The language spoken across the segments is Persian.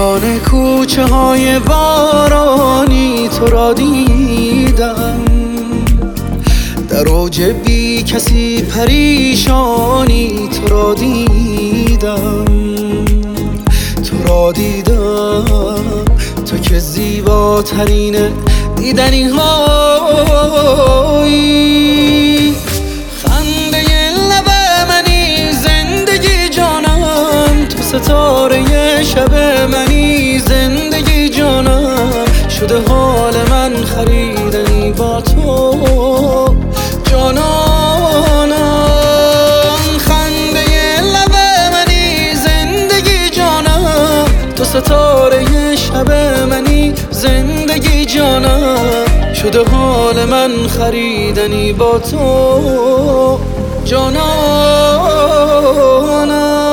میان کوچه های بارانی تو را دیدم، در اوج بی کسی پریشانی تو را دیدم، تو را دیدم، تو که زیباترین دیدنی هایی. خنده لب منی زندگی جانم، تو ستاره شب منی زندگی جانم، شده حال من خریدنی با تو جانانم. خنده لب منی زندگی جانم، تو ستاره شب منی زندگی جانم، شده حال من خریدنی با تو جانانم.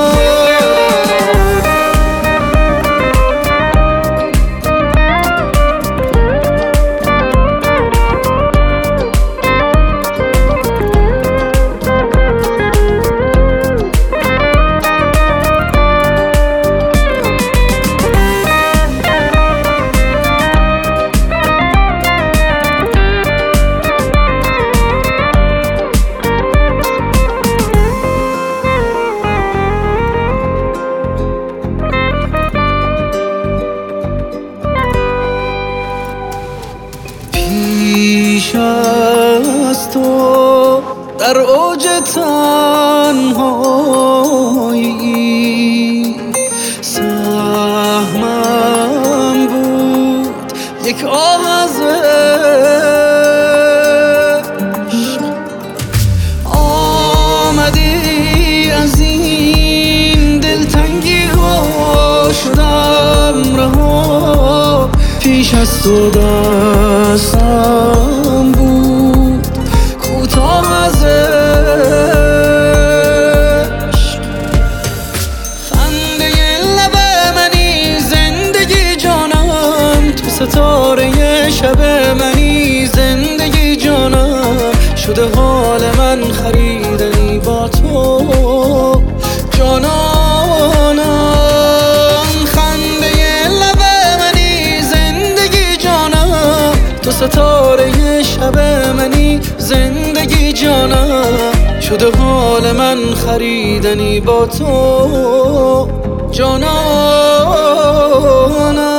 پیش از تو در اوج تنهایی سهمم بود یک آه از عشق، آمدی از این دلتنگی ها شدم رها. پیش از تو دستم بود کوتاه از عشق، خنده لب منی زندگی جانم، تو ستاره شب منی زندگی جانم، شده حال من خریدنی با تو جانانم. تو ستاره شب منی زندگی جانم، شده حال من خریدنی با تو جانانم.